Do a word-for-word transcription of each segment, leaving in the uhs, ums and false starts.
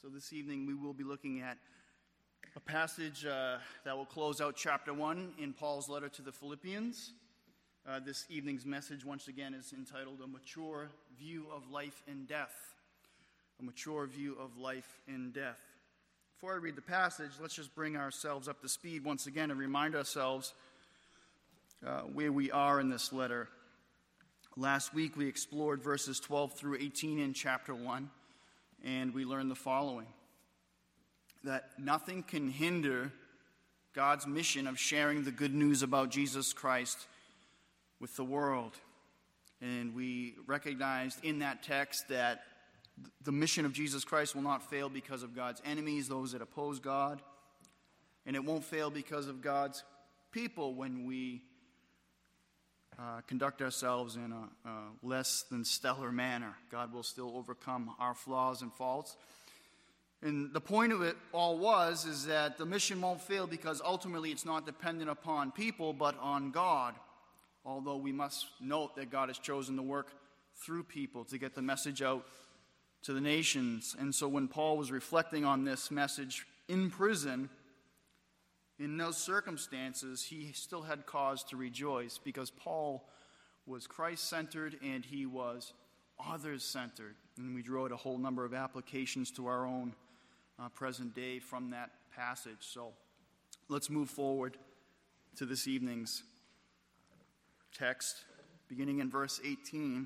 So this evening we will be looking at a passage uh, that will close out chapter one in Paul's letter to the Philippians. Uh, this evening's message, once again, is entitled A Mature View of Life and Death. A Mature View of Life and Death. Before I read the passage, let's just bring ourselves up to speed once again and remind ourselves uh, where we are in this letter. Last week we explored verses twelve through eighteen in chapter one, and we learned the following: that nothing can hinder God's mission of sharing the good news about Jesus Christ with the world. And we recognized in that text that the mission of Jesus Christ will not fail because of God's enemies, those that oppose God. And it won't fail because of God's people when we uh, conduct ourselves in a, a less than stellar manner. God will still overcome our flaws and faults. And the point of it all was is that the mission won't fail because ultimately it's not dependent upon people but on God. Although we must note that God has chosen to work through people to get the message out to the nations. And so when Paul was reflecting on this message in prison, in those circumstances, he still had cause to rejoice because Paul was Christ-centered and he was others-centered. And we drew out a whole number of applications to our own uh, present day from that passage. So let's move forward to this evening's text, beginning in verse eighteen.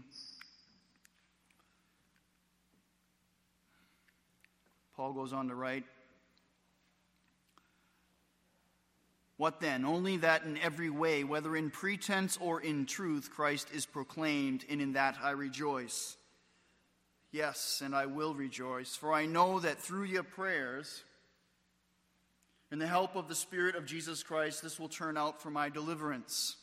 Paul goes on to write, "What then? Only that in every way, whether in pretense or in truth, Christ is proclaimed, and in that I rejoice. Yes, and I will rejoice, for I know that through your prayers and the help of the Spirit of Jesus Christ, this will turn out for my deliverance.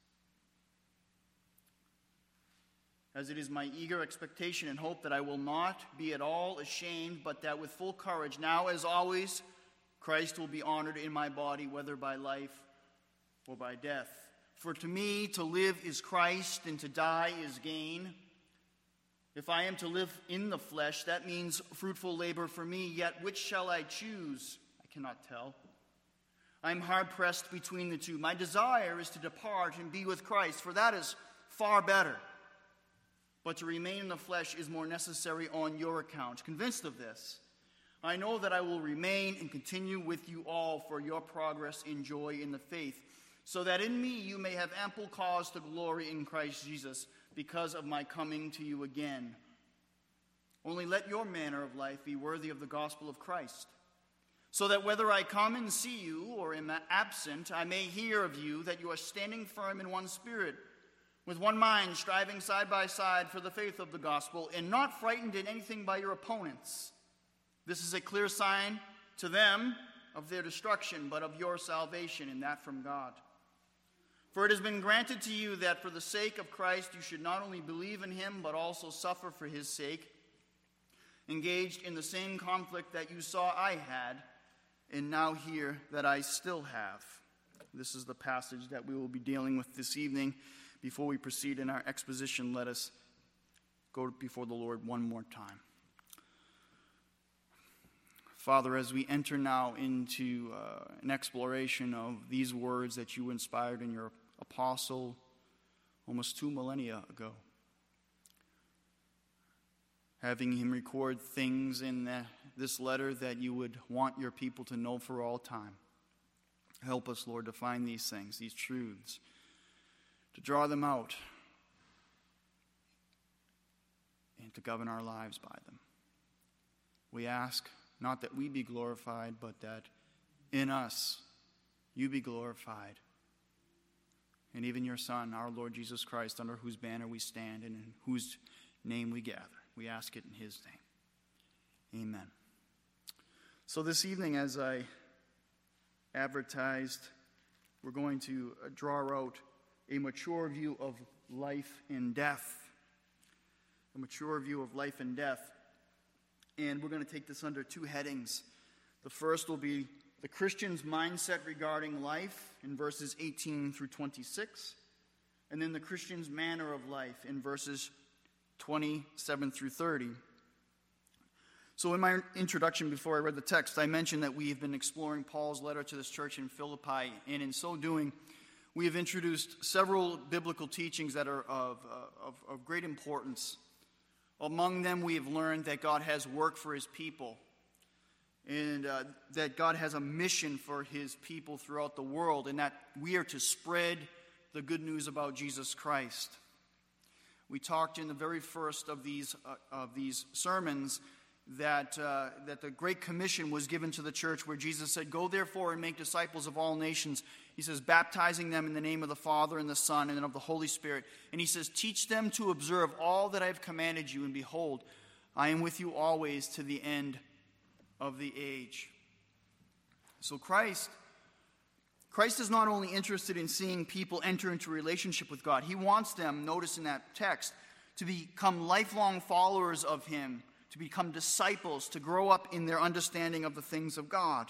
As it is my eager expectation and hope that I will not be at all ashamed, but that with full courage, now as always, Christ will be honored in my body, whether by life or by death. For to me, to live is Christ, and to die is gain. If I am to live in the flesh, that means fruitful labor for me, yet which shall I choose? I cannot tell. I am hard-pressed between the two. My desire is to depart and be with Christ, for that is far better. But to remain in the flesh is more necessary on your account. Convinced of this, I know that I will remain and continue with you all for your progress and joy in the faith, so that in me you may have ample cause to glory in Christ Jesus because of my coming to you again. Only let your manner of life be worthy of the gospel of Christ, so that whether I come and see you or am absent, I may hear of you that you are standing firm in one spirit, with one mind, striving side by side for the faith of the gospel, and not frightened in anything by your opponents. This is a clear sign to them of their destruction, but of your salvation, and that from God. For it has been granted to you that for the sake of Christ you should not only believe in him, but also suffer for his sake, engaged in the same conflict that you saw I had, and now hear that I still have." This is the passage that we will be dealing with this evening. Before we proceed in our exposition, let us go before the Lord one more time. Father, as we enter now into uh, an exploration of these words that you inspired in your apostle almost two millennia ago, having him record things in the, this letter that you would want your people to know for all time, help us, Lord, to find these things, these truths, to draw them out, and to govern our lives by them. We ask not that we be glorified, but that in us you be glorified. And even your Son, our Lord Jesus Christ, under whose banner we stand and in whose name we gather. We ask it in his name. Amen. So this evening, as I advertised, we're going to draw out a mature view of life and death. A mature view of life and death. And we're going to take this under two headings. The first will be the Christian's mindset regarding life in verses eighteen through twenty-six. And then the Christian's manner of life in verses twenty-seven through thirty. So in my introduction, before I read the text, I mentioned that we have been exploring Paul's letter to this church in Philippi, and in so doing, we have introduced several biblical teachings that are of, uh, of, of great importance. Among them, we have learned that God has work for his people, and uh, that God has a mission for his people throughout the world, and that we are to spread the good news about Jesus Christ. We talked in the very first of these uh, of these sermons that uh, that the Great Commission was given to the church, where Jesus said, "Go therefore and make disciples of all nations." He says, baptizing them in the name of the Father and the Son and of the Holy Spirit. And he says, "Teach them to observe all that I have commanded you, and behold, I am with you always to the end of the age." So Christ, Christ is not only interested in seeing people enter into a relationship with God. He wants them, notice in that text, to become lifelong followers of him, to become disciples, to grow up in their understanding of the things of God.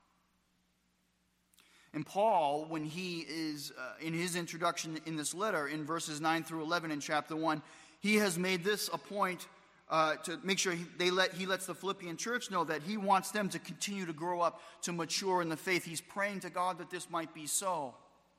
And Paul, when he is uh, in his introduction in this letter, in verses nine through eleven in chapter one, he has made this a point uh, to make sure he, they let, he lets the Philippian church know that he wants them to continue to grow up, to mature in the faith. He's praying to God that this might be so.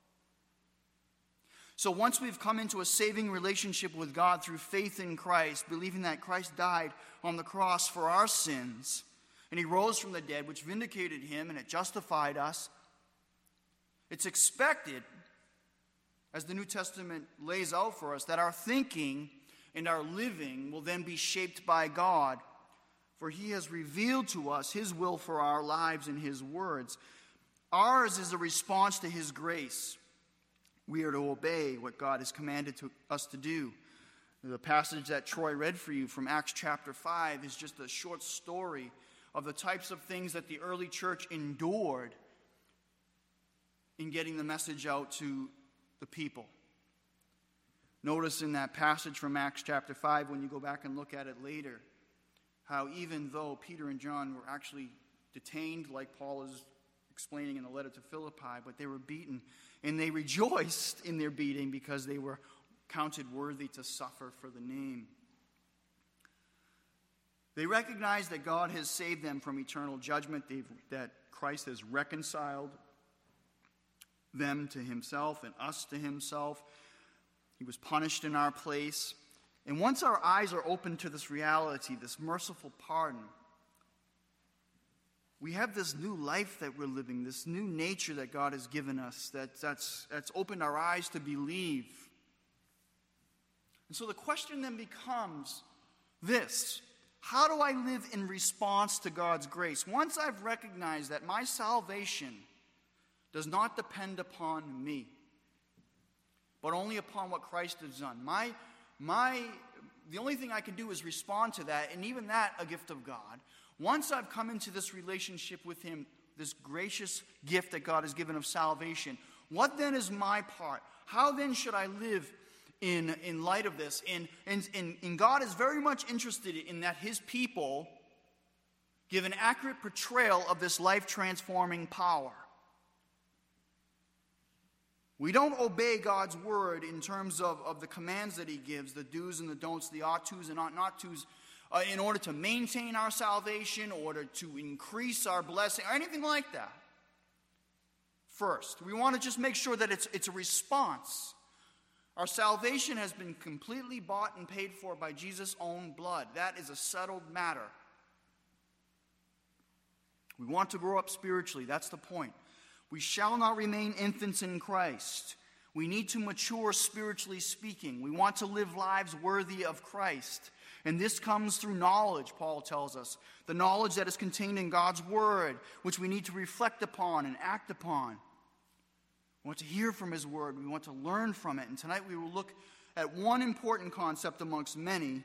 So once we've come into a saving relationship with God through faith in Christ, believing that Christ died on the cross for our sins, and he rose from the dead, which vindicated him and it justified us, it's expected, as the New Testament lays out for us, that our thinking and our living will then be shaped by God, for he has revealed to us his will for our lives in his words. Ours is a response to his grace. We are to obey what God has commanded to us to do. The passage that Troy read for you from Acts chapter five is just a short story of the types of things that the early church endured in getting the message out to the people. Notice in that passage from Acts chapter five, when you go back and look at it later, how even though Peter and John were actually detained, like Paul is explaining in the letter to Philippi, but they were beaten, and they rejoiced in their beating because they were counted worthy to suffer for the name. They recognized that God has saved them from eternal judgment, They've, that Christ has reconciled them to himself and us to himself. He was punished in our place. And once our eyes are open to this reality, this merciful pardon, we have this new life that we're living, this new nature that God has given us, that, that's, that's opened our eyes to believe. And so the question then becomes this: how do I live in response to God's grace? Once I've recognized that my salvation does not depend upon me, but only upon what Christ has done. My, my, the only thing I can do is respond to that, and even that a gift of God. Once I've come into this relationship with him, this gracious gift that God has given of salvation, what then is my part? How then should I live in, in light of this? And, and, and, and God is very much interested in that his people give an accurate portrayal of this life-transforming power. We don't obey God's word in terms of, of the commands that he gives, the do's and the don'ts, the ought to's and ought not to's, uh, in order to maintain our salvation, or to, to increase our blessing, or anything like that. First, we want to just make sure that it's, it's a response. Our salvation has been completely bought and paid for by Jesus' own blood. That is a settled matter. We want to grow up spiritually. That's the point. We shall not remain infants in Christ. We need to mature spiritually speaking. We want to live lives worthy of Christ. And this comes through knowledge, Paul tells us. The knowledge that is contained in God's word, which we need to reflect upon and act upon. We want to hear from his word. We want to learn from it. And tonight we will look at one important concept amongst many,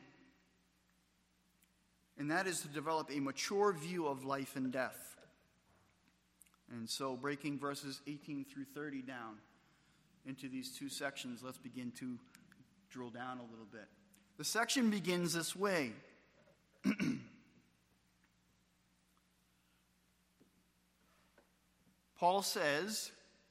and that is to develop a mature view of life and death. And so, breaking verses eighteen through thirty down into these two sections, let's begin to drill down a little bit. The section begins this way. Paul says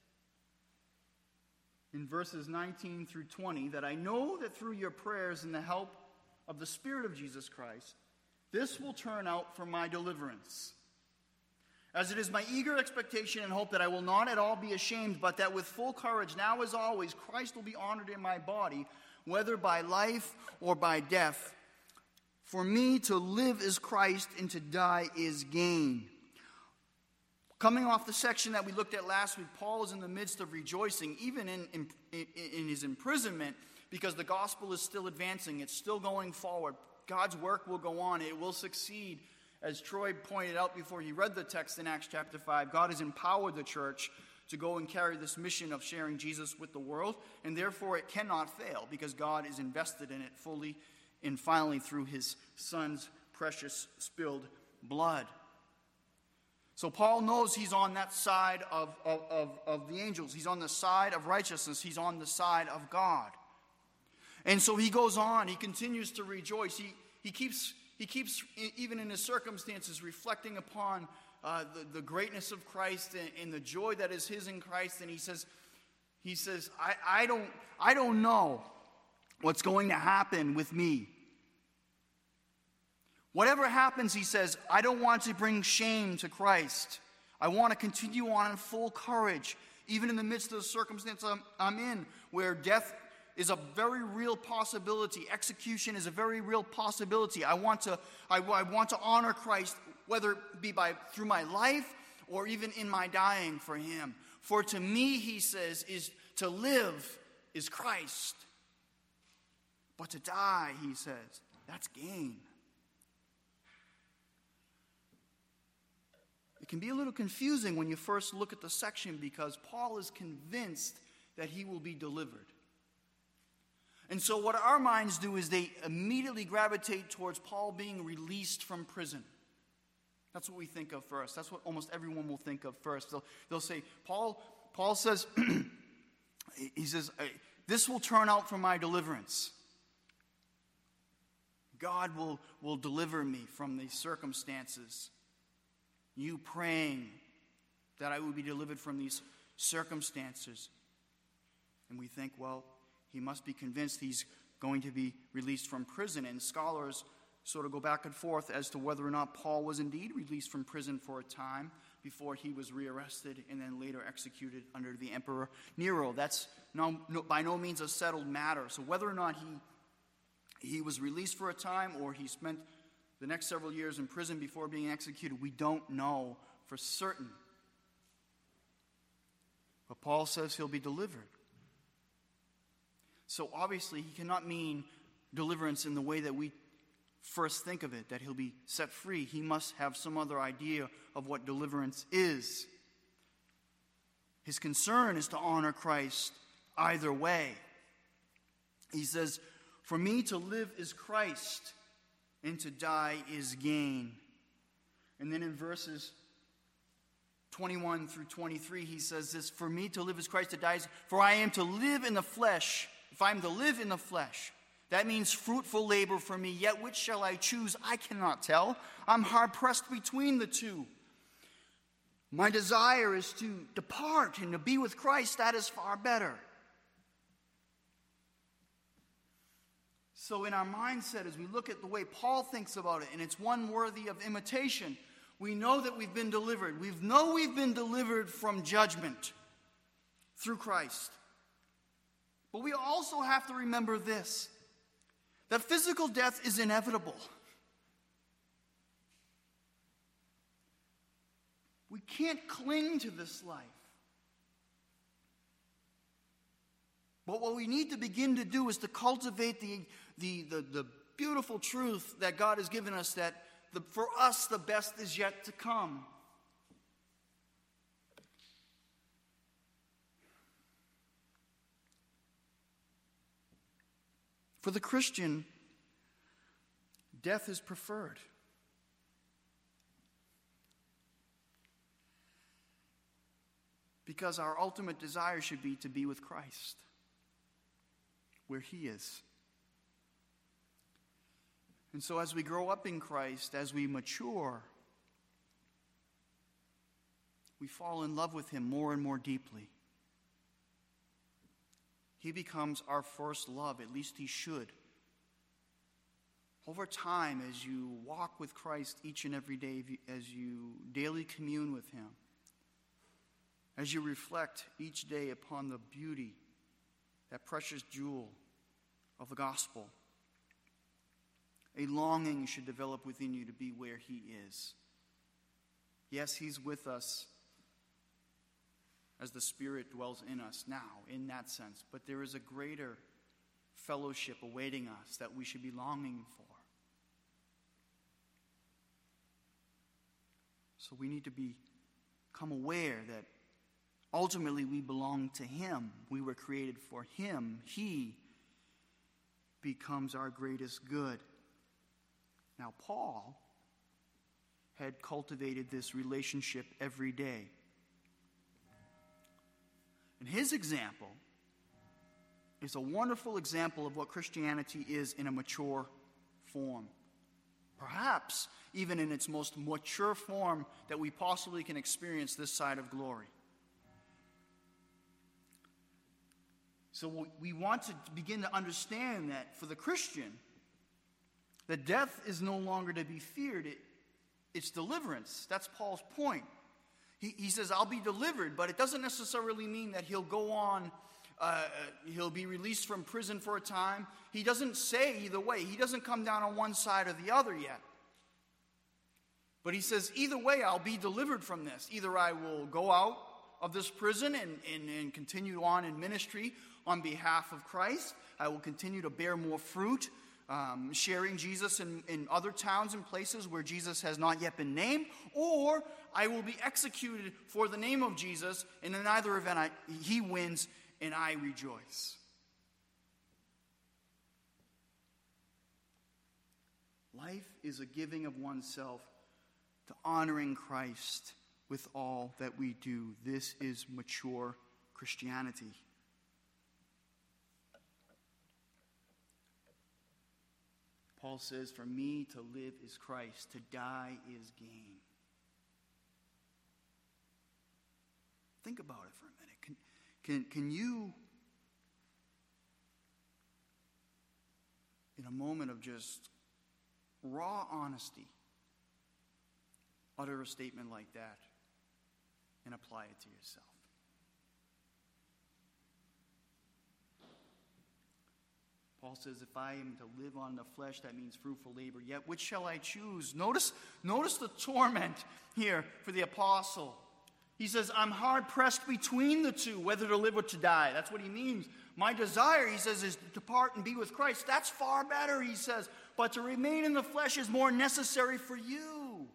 in verses nineteen through twenty that I know that through your prayers and the help of the Spirit of Jesus Christ, This will turn out for my deliverance. As it is my eager expectation and hope that I will not at all be ashamed, but that with full courage, now as always, Christ will be honored in my body, whether by life or by death. For me to live is Christ, and to die is gain. Coming off the section that we looked at last week, Paul is in the midst of rejoicing, even in, in, in his imprisonment, because the gospel is still advancing. It's still going forward. God's work will go on. It will succeed. As Troy pointed out before he read the text in Acts chapter five, God has empowered the church to go and carry this mission of sharing Jesus with the world, and therefore it cannot fail because God is invested in it fully and finally through his Son's precious spilled blood. So Paul knows he's on that side of, of, of, of the angels. He's on the side of righteousness. He's on the side of God. And so he goes on. He continues to rejoice. He, he keeps, he keeps, even in his circumstances, reflecting upon uh, the, the greatness of Christ and, and the joy that is his in Christ. And he says, he says, I, I don't, I don't know what's going to happen with me. Whatever happens, he says, I don't want to bring shame to Christ. I want to continue on in full courage, even in the midst of the circumstance I'm, I'm in, where death is a very real possibility. Execution is a very real possibility. I want to, I, I want to honor Christ, whether it be by through my life or even in my dying for him. For to me, he says, is to live is Christ. But to die, he says, that's gain. It can be a little confusing when you first look at the section because Paul is convinced that he will be delivered. And so what our minds do is they immediately gravitate towards Paul being released from prison. That's what we think of first. That's what almost everyone will think of first. They'll, they'll say, Paul, Paul says, he says, this will turn out for my deliverance. God will, will deliver me from these circumstances. You praying that I would be delivered from these circumstances. And we think, well, he must be convinced he's going to be released from prison. And scholars sort of go back and forth as to whether or not Paul was indeed released from prison for a time before he was rearrested and then later executed under the Emperor Nero. That's no, no, by no means a settled matter. So whether or not he, he was released for a time or he spent the next several years in prison before being executed, we don't know for certain. But Paul says he'll be delivered. So obviously he cannot mean deliverance in the way that we first think of it, that he'll be set free. He must have some other idea of what deliverance is. His concern is to honor Christ either way. He says, for me to live is Christ, and to die is gain. And then in verses twenty-one through twenty-three, he says this, for me to live is Christ, to die is, for I am to live in the flesh. If I am to live in the flesh, that means fruitful labor for me. Yet which shall I choose? I cannot tell. I'm hard pressed between the two. My desire is to depart and to be with Christ. That is far better. So in our mindset, as we look at the way Paul thinks about it, and it's one worthy of imitation, we know that we've been delivered. We know we've been delivered from judgment through Christ. But we also have to remember this, that physical death is inevitable. We can't cling to this life. But what we need to begin to do is to cultivate the, the, the, the beautiful truth that God has given us, that the, for us the best is yet to come. For the Christian, death is preferred. Because our ultimate desire should be to be with Christ, where he is. And so as we grow up in Christ, as we mature, we fall in love with him more and more deeply. He becomes our first love, at least he should. over time, as you walk with Christ each and every day, as you daily commune with him, as you reflect each day upon the beauty, that precious jewel of the gospel, a longing should develop within you to be where he is. Yes, he's with us as the Spirit dwells in us now, in that sense. But there is a greater fellowship awaiting us that we should be longing for. So we need to become aware that ultimately we belong to him. We were created for him. He becomes our greatest good. Now, Paul had cultivated this relationship every day. And his example is a wonderful example of what Christianity is in a mature form. Perhaps even in its most mature form that we possibly can experience this side of glory. So we want to begin to understand that for the Christian, that death is no longer to be feared. It, it's deliverance. That's Paul's point. He, he says, I'll be delivered, but it doesn't necessarily mean that he'll go on, uh, he'll be released from prison for a time. He doesn't say either way. He doesn't come down on one side or the other yet. But he says, either way, I'll be delivered from this. Either I will go out of this prison and, and, and continue on in ministry on behalf of Christ. I will continue to bear more fruit, um, sharing Jesus in, in other towns and places where Jesus has not yet been named. Or I will be executed for the name of Jesus, and in either event, I, he wins and I rejoice. Life is a giving of oneself to honoring Christ with all that we do. This is mature Christianity. Paul says, for me to live is Christ, to die is gain. Think about it for a minute. Can, can, can you, in a moment of just raw honesty, utter a statement like that and apply it to yourself? Paul says, if I am to live on the flesh, that means fruitful labor. Yet which shall I choose? Notice, notice the torment here for the apostle. He says, I'm hard pressed between the two, whether to live or to die. That's what he means. My desire, he says, is to depart and be with Christ. That's far better, he says. But to remain in the flesh is more necessary for you.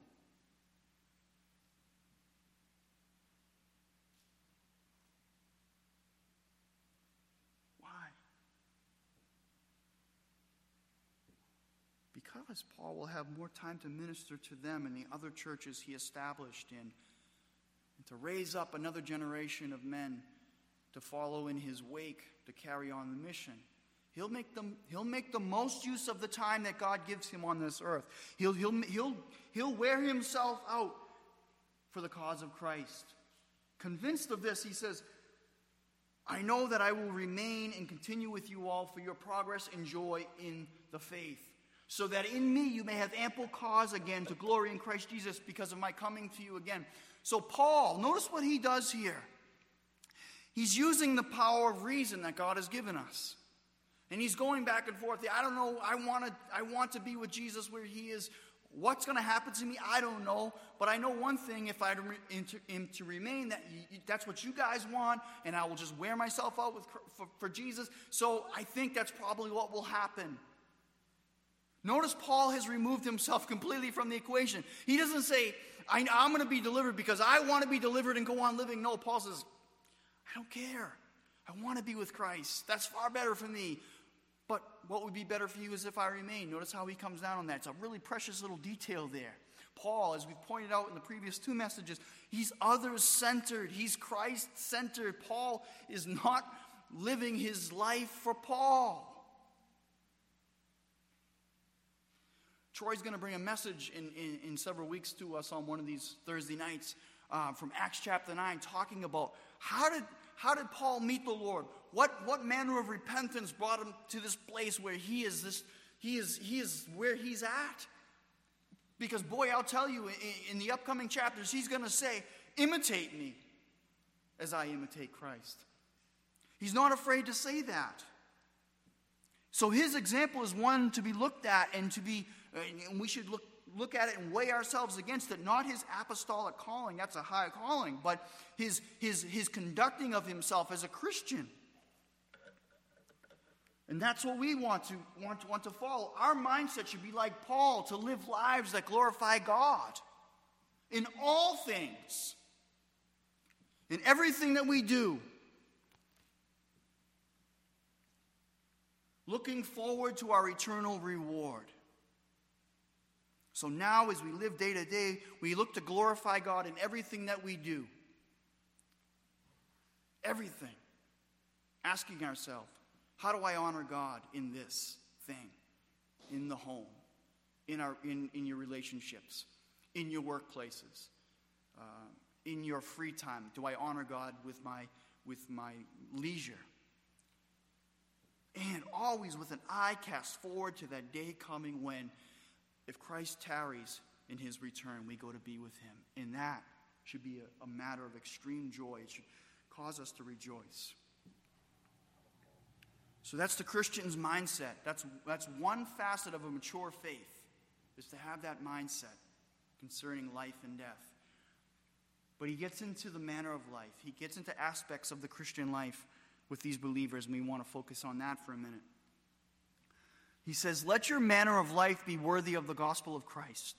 Because Paul will have more time to minister to them and the other churches he established in, and to raise up another generation of men to follow in his wake to carry on the mission. He'll make them, he'll make the most use of the time that God gives him on this earth. He'll, he'll, he'll, he'll wear himself out for the cause of Christ. Convinced of this, he says, I know that I will remain and continue with you all for your progress and joy in the faith, so that in me you may have ample cause again to glory in Christ Jesus because of my coming to you again. So Paul, notice what he does here. He's using the power of reason that God has given us. And he's going back and forth. I don't know, I want to I want to be with Jesus where he is. What's going to happen to me? I don't know. But I know one thing, if I am to remain, that that's what you guys want, and I will just wear myself out with, for, for Jesus. So I think that's probably what will happen. Notice Paul has removed himself completely from the equation. He doesn't say, I, I'm going to be delivered because I want to be delivered and go on living. No, Paul says, I don't care. I want to be with Christ. That's far better for me. But what would be better for you is if I remain. Notice how he comes down on that. It's a really precious little detail there. Paul, as we pointed out in the previous two messages, he's others-centered. He's Christ-centered. Paul is not living his life for Paul. Troy's going to bring a message in, in, in several weeks to us on one of these Thursday nights uh, from Acts chapter nine, talking about how did how did Paul meet the Lord? What what manner of repentance brought him to this place where he is this He is, he is where he's at. Because, boy, I'll tell you, in, in the upcoming chapters, he's going to say, imitate me as I imitate Christ. He's not afraid to say that. So his example is one to be looked at and to be, and we should look, look at it and weigh ourselves against it. Not his apostolic calling, that's a high calling, but his, his, his conducting of himself as a Christian. And that's what we want to, want to want to follow. Our mindset should be like Paul, to live lives that glorify God in all things, in everything that we do. Looking forward to our eternal reward. So now, as we live day to day, we look to glorify God in everything that we do. Everything. Asking ourselves, how do I honor God in this thing? In the home, in our in, in your relationships, in your workplaces, uh, in your free time. Do I honor God with my with my leisure? And always with an eye cast forward to that day coming when, if Christ tarries in his return, we go to be with him. And that should be a, a matter of extreme joy. It should cause us to rejoice. So that's the Christian's mindset. That's, that's one facet of a mature faith, is to have that mindset concerning life and death. But he gets into the manner of life. He gets into aspects of the Christian life with these believers, and we want to focus on that for a minute. He says, let your manner of life be worthy of the gospel of Christ.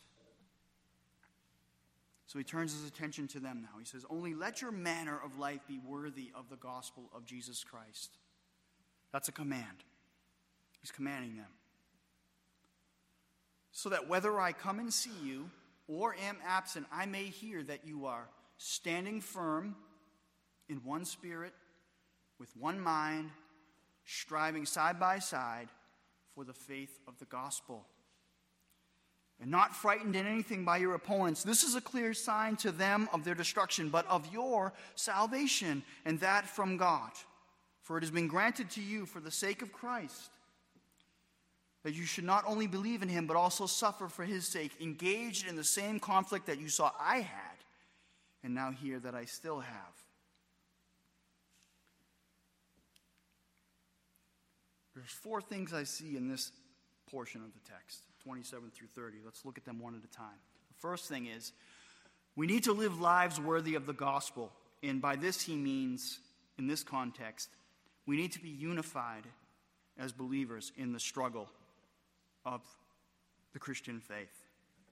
So he turns his attention to them now. He says, only let your manner of life be worthy of the gospel of Jesus Christ. That's a command. He's commanding them. So that whether I come and see you or am absent, I may hear that you are standing firm in one spirit, with one mind, striving side by side for the faith of the gospel, and not frightened in anything by your opponents. This is a clear sign to them of their destruction, but of your salvation, and that from God. For it has been granted to you for the sake of Christ, that you should not only believe in him, but also suffer for his sake, engaged in the same conflict that you saw I had, and now hear that I still have. There's four things I see in this portion of the text, twenty-seven through thirty. Let's look at them one at a time. The first thing is, we need to live lives worthy of the gospel. And by this he means, in this context, we need to be unified as believers in the struggle of the Christian faith.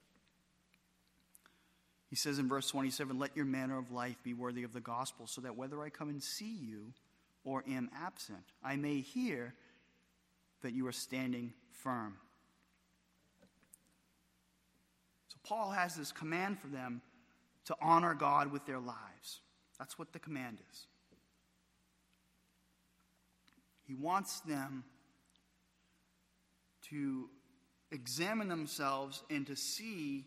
He says in verse twenty-seven, let your manner of life be worthy of the gospel, so that whether I come and see you or am absent, I may hear that you are standing firm. So Paul has this command for them to honor God with their lives. That's what the command is. He wants them to examine themselves and to see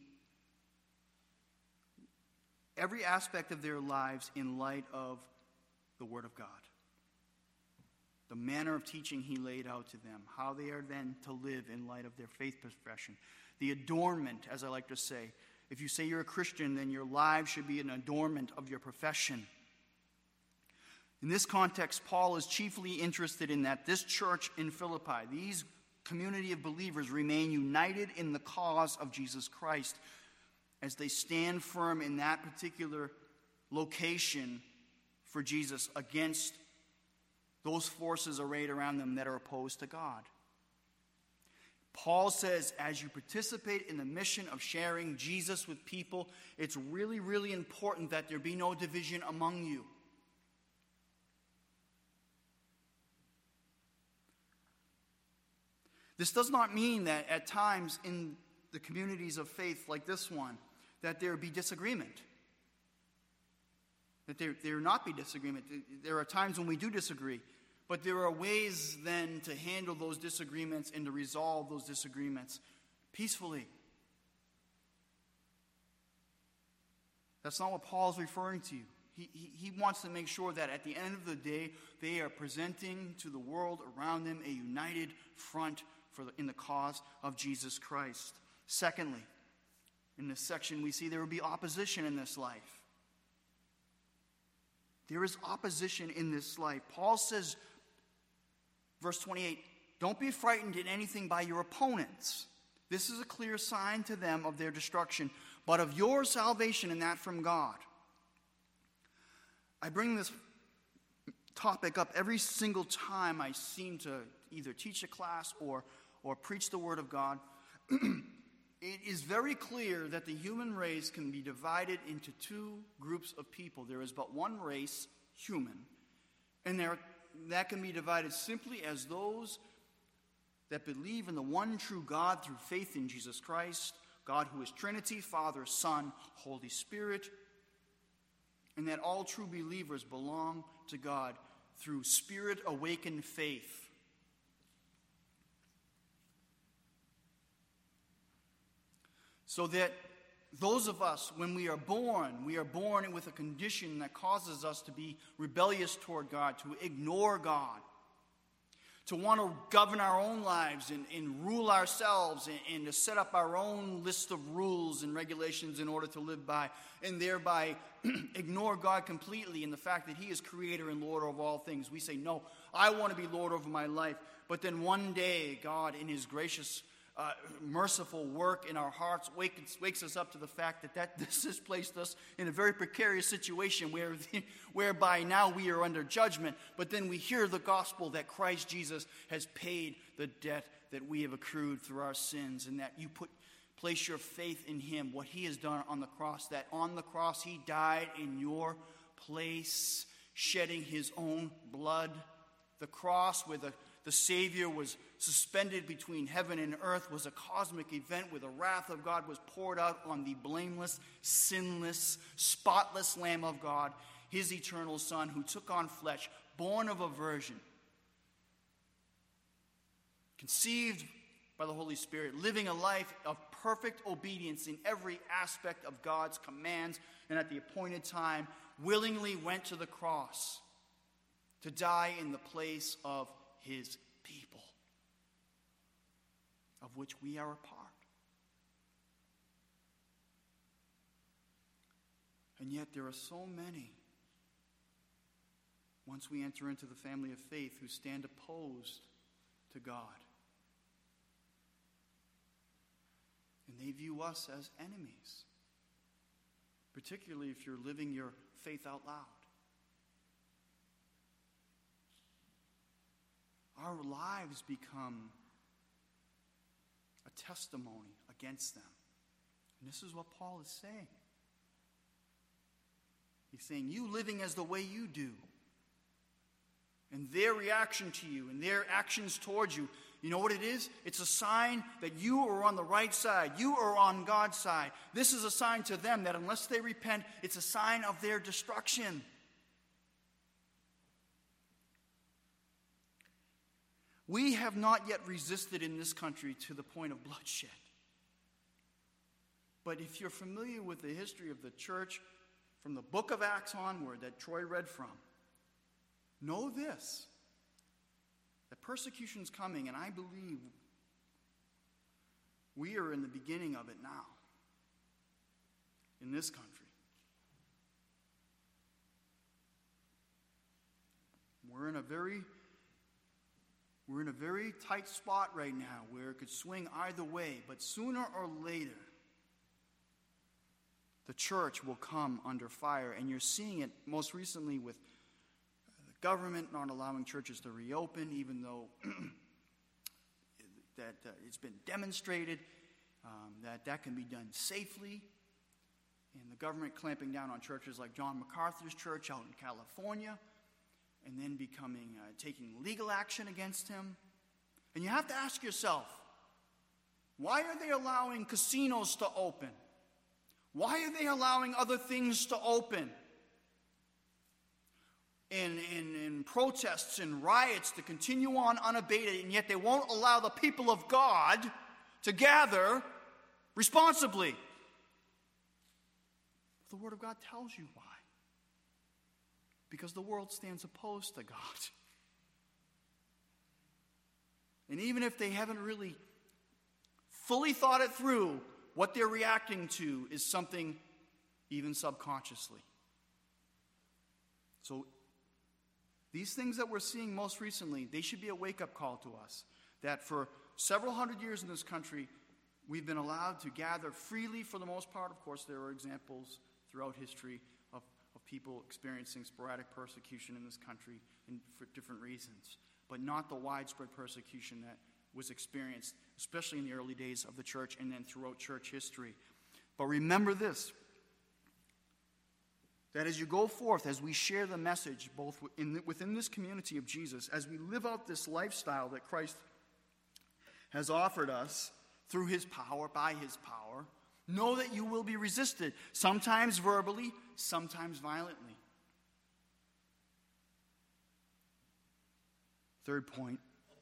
every aspect of their lives in light of the Word of God. The manner of teaching he laid out to them, how they are then to live in light of their faith profession. The adornment, as I like to say. If you say you're a Christian, then your lives should be an adornment of your profession. In this context, Paul is chiefly interested in that this church in Philippi, these community of believers, remain united in the cause of Jesus Christ as they stand firm in that particular location for Jesus against those forces arrayed around them that are opposed to God. Paul says, as you participate in the mission of sharing Jesus with people, it's really, really important that there be no division among you. This does not mean that at times in the communities of faith like this one, that there be disagreement. That there, there not be disagreement. There are times when we do disagree. But there are ways then to handle those disagreements and to resolve those disagreements peacefully. That's not what Paul's referring to. He, he, he wants to make sure that at the end of the day, they are presenting to the world around them a united front for the, in the cause of Jesus Christ. Secondly, in this section we see there will be opposition in this life. There is opposition in this life. Paul says, verse twenty-eight, don't be frightened in anything by your opponents. This is a clear sign to them of their destruction, but of your salvation, and that from God. I bring this topic up every single time I seem to either teach a class or, or preach the Word of God. It is very clear that the human race can be divided into two groups of people. There is but one race, human, and there, that can be divided simply as those that believe in the one true God through faith in Jesus Christ, God who is Trinity, Father, Son, Holy Spirit, and that all true believers belong to God through Spirit-awakened faith. So that those of us, when we are born, we are born with a condition that causes us to be rebellious toward God, to ignore God, to want to govern our own lives and, and rule ourselves and, and to set up our own list of rules and regulations in order to live by, and thereby ignore God completely in the fact that He is Creator and Lord of all things. We say, no, I want to be Lord over my life. But then one day, God, in His gracious Uh, merciful work in our hearts wakes, wakes us up to the fact that, that this has placed us in a very precarious situation where, whereby now we are under judgment, but then we hear the gospel that Christ Jesus has paid the debt that we have accrued through our sins, and that you put place your faith in Him, what He has done on the cross, that on the cross He died in your place, shedding His own blood. The cross where the, the Savior was suspended between heaven and earth was a cosmic event where the wrath of God was poured out on the blameless, sinless, spotless Lamb of God, His eternal Son, who took on flesh, born of a virgin, conceived by the Holy Spirit, living a life of perfect obedience in every aspect of God's commands, and at the appointed time willingly went to the cross to die in the place of His people, of which we are a part. And yet there are so many, once we enter into the family of faith, who stand opposed to God. And they view us as enemies, particularly if you're living your faith out loud. Our lives become a testimony against them. And this is what Paul is saying. He's saying, you living as the way you do, and their reaction to you and their actions towards you, you know what it is? It's a sign that you are on the right side. You are on God's side. This is a sign to them that unless they repent, it's a sign of their destruction. We have not yet resisted in this country to the point of bloodshed. But if you're familiar with the history of the church from the book of Acts onward that Troy read from, know this, that persecution's coming, and I believe we are in the beginning of it now in this country. We're in a very We're in a very tight spot right now where it could swing either way, but sooner or later, the church will come under fire. And you're seeing it most recently with the government not allowing churches to reopen, even though that uh, it's been demonstrated um, that that can be done safely. And the government clamping down on churches like John MacArthur's church out in California, and then becoming, uh, taking legal action against him. And you have to ask yourself, why are they allowing casinos to open? Why are they allowing other things to open? And, and, and protests and riots to continue on unabated, and yet they won't allow the people of God to gather responsibly. The Word of God tells you why. Because the world stands opposed to God. And even if they haven't really fully thought it through, what they're reacting to is something even subconsciously. So these things that we're seeing most recently, they should be a wake-up call to us. That for several hundred years in this country, we've been allowed to gather freely for the most part. Of course, there are examples throughout history of, of people experiencing sporadic persecution in this country and for different reasons, but not the widespread persecution that was experienced, especially in the early days of the church and then throughout church history. But remember this, that as you go forth, as we share the message, both in the, within this community of Jesus, as we live out this lifestyle that Christ has offered us through his power, by his power, know that you will be resisted, sometimes verbally, sometimes violently. Third point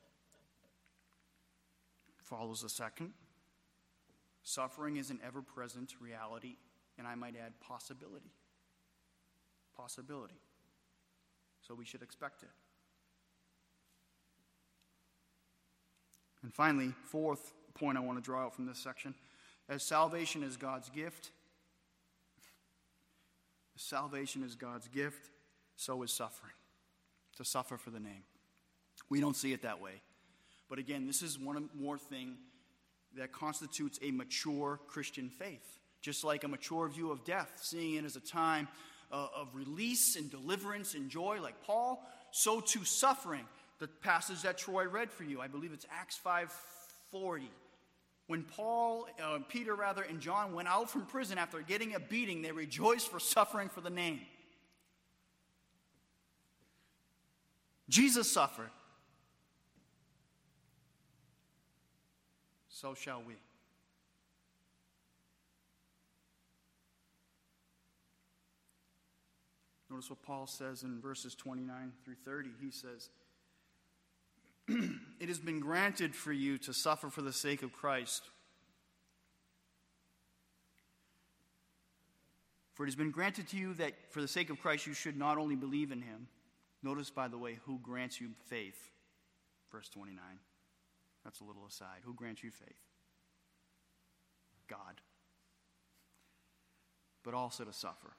follows the second. Suffering is an ever-present reality, and I might add possibility. Possibility. So we should expect it. And finally, fourth point I want to draw out from this section, as salvation is God's gift, as salvation is God's gift, so is suffering. To suffer for the name. We don't see it that way. But again, this is one more thing that constitutes a mature Christian faith. Just like a mature view of death, seeing it as a time uh, of release and deliverance and joy like Paul, so too suffering. The passage that Troy read for you, I believe it's Acts five forty. When Paul, uh, Peter rather, and John went out from prison after getting a beating, they rejoiced for suffering for the name. Jesus suffered. So shall we. Notice what Paul says in verses twenty-nine through thirty. He says, "It has been granted for you to suffer for the sake of Christ. For it has been granted to you that for the sake of Christ you should not only believe in him." Notice, by the way, who grants you faith. Verse twenty-nine. That's a little aside. Who grants you faith? God. But also to suffer.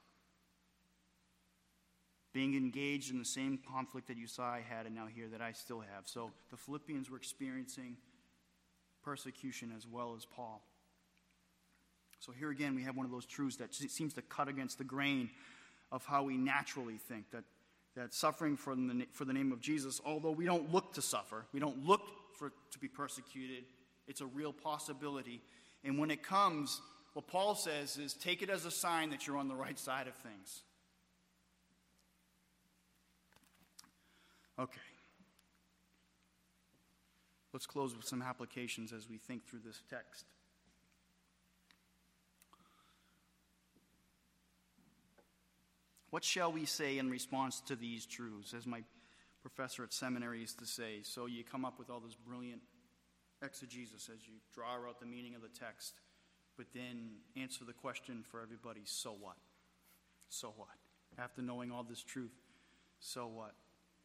Being engaged in the same conflict that you saw I had and now hear that I still have. So the Philippians were experiencing persecution as well as Paul. So here again we have one of those truths that seems to cut against the grain of how we naturally think. That, that suffering for the, for the name of Jesus, although we don't look to suffer, we don't look for to be persecuted, it's a real possibility. And when it comes, what Paul says is take it as a sign that you're on the right side of things. Okay. Let's close with some applications as we think through this text. What shall we say in response to these truths? As my professor at seminary used to say, so you come up with all this brilliant exegesis as you draw out the meaning of the text, but then answer the question for everybody, so what? So what? After knowing all this truth, so what?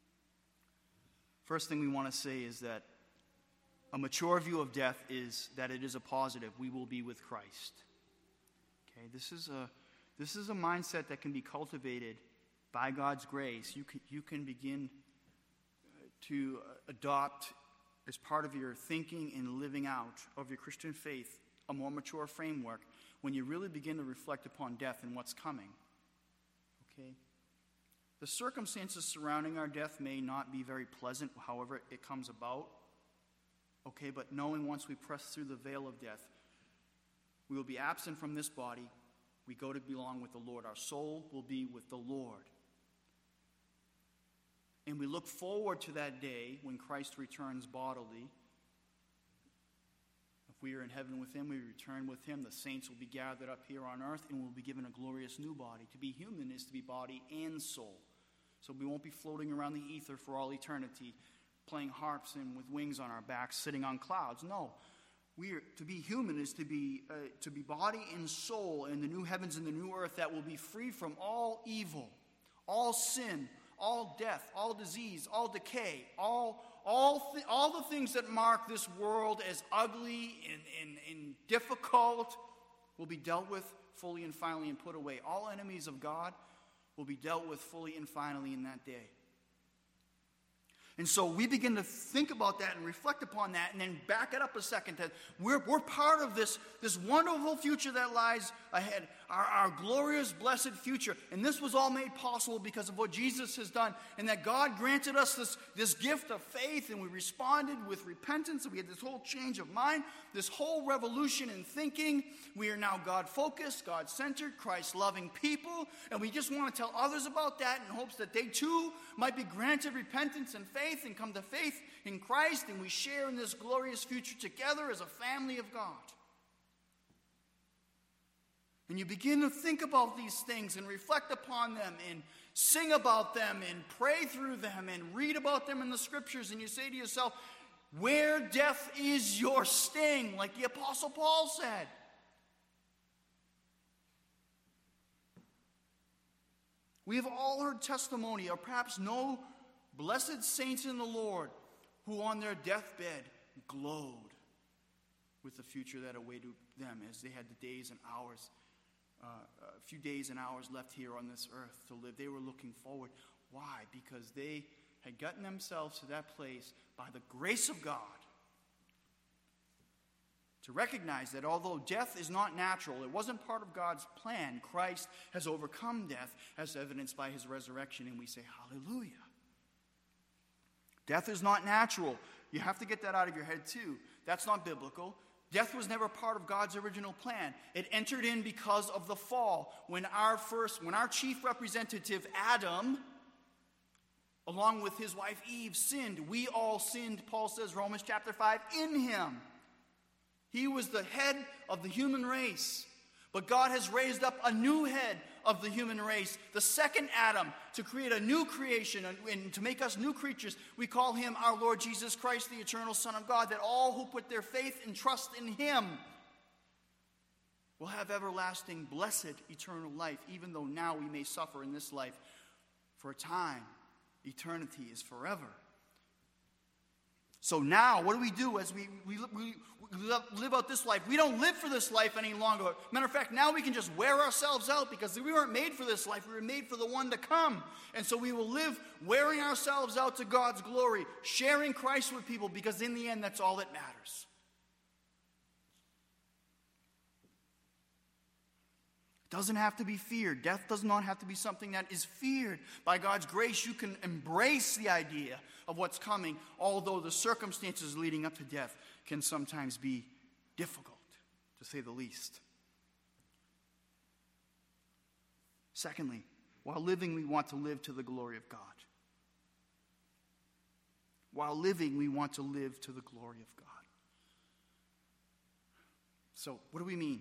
First thing we want to say is that a mature view of death is that it is a positive. We will be with Christ. Okay, this is a this is a mindset that can be cultivated by God's grace. You can, you can begin to adopt as part of your thinking and living out of your Christian faith a more mature framework when you really begin to reflect upon death and what's coming. Okay? The circumstances surrounding our death may not be very pleasant, however it comes about. Okay, but knowing once we press through the veil of death, we will be absent from this body. We go to belong with the Lord. Our soul will be with the Lord. And we look forward to that day when Christ returns bodily. If we are in heaven with him, we return with him. The saints will be gathered up here on earth and will be given a glorious new body. To be human is to be body and soul. So we won't be floating around the ether for all eternity, playing harps and with wings on our backs, sitting on clouds. No. We are, to be human is to be uh, to be body and soul in the new heavens and the new earth that will be free from all evil, all sin, all death, all disease, all decay, all, All, th- all the things that mark this world as ugly and, and, and difficult will be dealt with fully and finally and put away. All enemies of God will be dealt with fully and finally in that day. And so we begin to think about that and reflect upon that and then back it up a second. That we're, we're part of this, this wonderful future that lies ahead, our, our glorious, blessed future. And this was all made possible because of what Jesus has done. And that God granted us this, this gift of faith, and we responded with repentance, and we had this whole change of mind, this whole revolution in thinking. We are now God-focused, God-centered, Christ-loving people. And we just want to tell others about that in hopes that they too might be granted repentance and faith and come to faith in Christ, and we share in this glorious future together as a family of God. And you begin to think about these things and reflect upon them and sing about them and pray through them and read about them in the scriptures, and you say to yourself, where death is your sting, like the Apostle Paul said. We have all heard testimony, or perhaps know blessed saints in the Lord who on their deathbed glowed with the future that awaited them as they had the days and hours, uh, a few days and hours left here on this earth to live. They were looking forward. Why? Because they had gotten themselves to that place by the grace of God to recognize that although death is not natural, it wasn't part of God's plan, Christ has overcome death as evidenced by his resurrection, and we say, hallelujah. Death is not natural. You have to get that out of your head too. That's not biblical. Death was never part of God's original plan. It entered in because of the fall. When our first, when our chief representative, Adam, along with his wife Eve, sinned, we all sinned, Paul says, Romans chapter five, in him. He was the head of the human race. But God has raised up a new head of the human race, the second Adam, to create a new creation and to make us new creatures. We call him our Lord Jesus Christ, the eternal Son of God, that all who put their faith and trust in him will have everlasting, blessed, eternal life, even though now we may suffer in this life for a time. Eternity is forever. So now, what do we do as we, we, we, we live out this life? We don't live for this life any longer. Matter of fact, now we can just wear ourselves out because we weren't made for this life. We were made for the one to come. And so we will live wearing ourselves out to God's glory, sharing Christ with people, because in the end, that's all that matters. It doesn't have to be feared. Death does not have to be something that is feared. By God's grace, you can embrace the idea of what's coming, although the circumstances leading up to death can sometimes be difficult, to say the least. Secondly, while living, we want to live to the glory of God. While living, we want to live to the glory of God. So, what do we mean?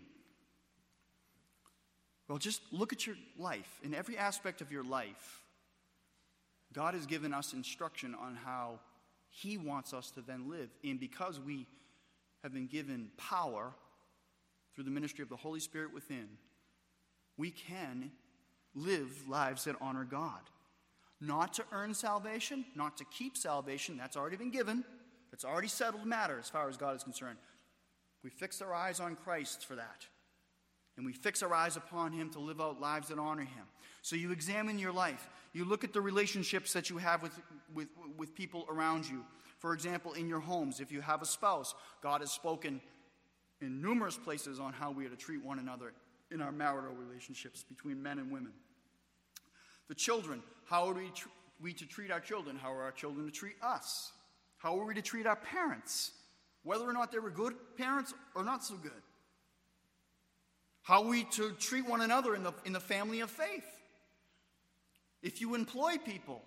Well, just look at your life. In every aspect of your life, God has given us instruction on how he wants us to then live. And because we have been given power through the ministry of the Holy Spirit within, we can live lives that honor God. Not to earn salvation, not to keep salvation. That's already been given. It's already settled matter as far as God is concerned. We fix our eyes on Christ for that. And we fix our eyes upon him to live out lives that honor him. So you examine your life. You look at the relationships that you have with, with, with people around you. For example, in your homes, if you have a spouse, God has spoken in numerous places on how we are to treat one another in our marital relationships between men and women. The children, how are we, tr- we to treat our children? How are our children to treat us? How are we to treat our parents? Whether or not they were good parents or not so good. How are we to treat one another in the, in the family of faith? If you employ people,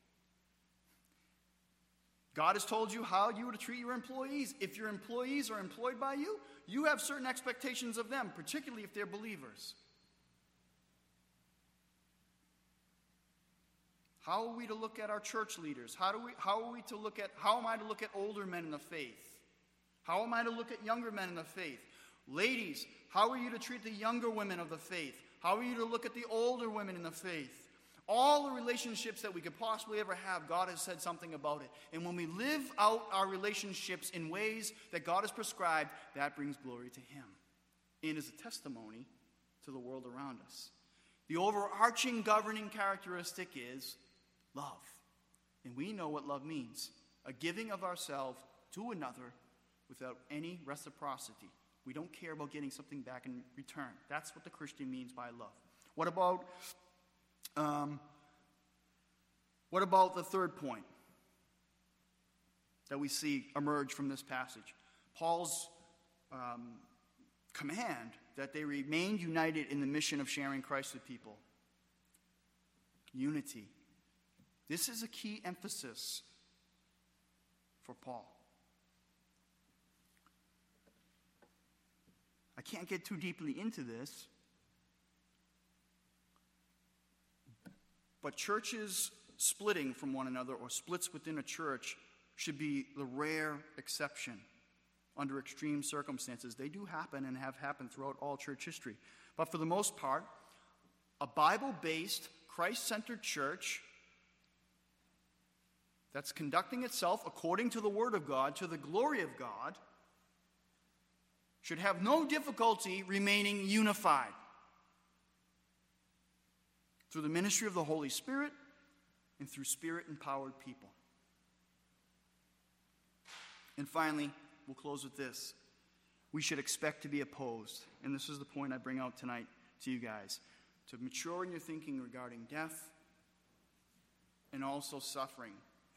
God has told you how you are to treat your employees. If your employees are employed by you, you have certain expectations of them, particularly if they're believers. How are we to look at our church leaders? How do we, how are we to look at, how am I to look at older men in the faith? How am I to look at younger men in the faith? Ladies, how are you to treat the younger women of the faith? How are you to look at the older women in the faith? All the relationships that we could possibly ever have, God has said something about it. And when we live out our relationships in ways that God has prescribed, that brings glory to him and is a testimony to the world around us. The overarching governing characteristic is love. And we know what love means. A giving of ourselves to another without any reciprocity. We don't care about getting something back in return. That's what the Christian means by love. What about, um, what about the third point that we see emerge from this passage? Paul's um, command that they remained united in the mission of sharing Christ with people. Unity. This is a key emphasis for Paul. I can't get too deeply into this, but churches splitting from one another or splits within a church should be the rare exception under extreme circumstances. They do happen and have happened throughout all church history. But for the most part, a Bible-based, Christ-centered church that's conducting itself according to the Word of God, to the glory of God, should have no difficulty remaining unified through the ministry of the Holy Spirit and through Spirit-empowered people. And finally, we'll close with this. We should expect to be opposed. And this is the point I bring out tonight to you guys. To mature in your thinking regarding death and also suffering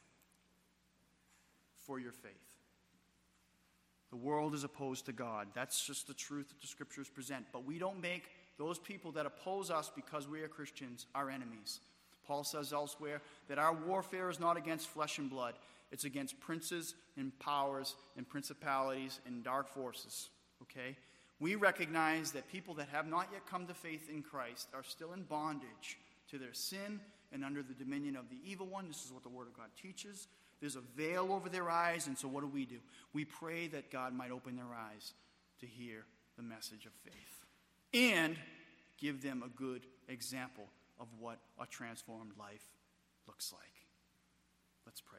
for your faith. The world is opposed to God. That's just the truth that the Scriptures present. But we don't make those people that oppose us because we are Christians our enemies. Paul says elsewhere that our warfare is not against flesh and blood. It's against princes and powers and principalities and dark forces. Okay? We recognize that people that have not yet come to faith in Christ are still in bondage to their sin and under the dominion of the evil one. This is what the Word of God teaches. There's a veil over their eyes, and so what do we do? We pray that God might open their eyes to hear the message of faith and give them a good example of what a transformed life looks like. Let's pray.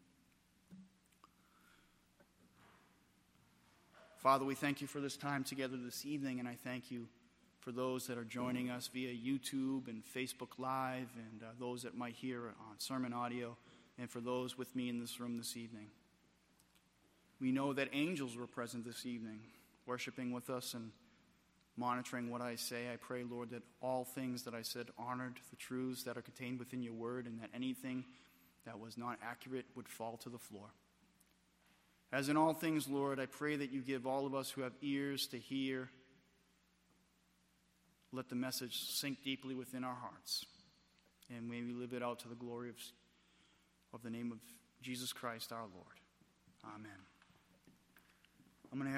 Father, we thank you for this time together this evening, and I thank you for those that are joining us via YouTube and Facebook Live, and uh, those that might hear on sermon audio, and for those with me in this room this evening. We know that angels were present this evening, worshiping with us and monitoring what I say. I pray, Lord, that all things that I said honored the truths that are contained within your word, and that anything that was not accurate would fall to the floor. As in all things, Lord, I pray that you give all of us who have ears to hear, let the message sink deeply within our hearts, and may we live it out to the glory of, of the name of Jesus Christ our Lord. Amen. I'm going to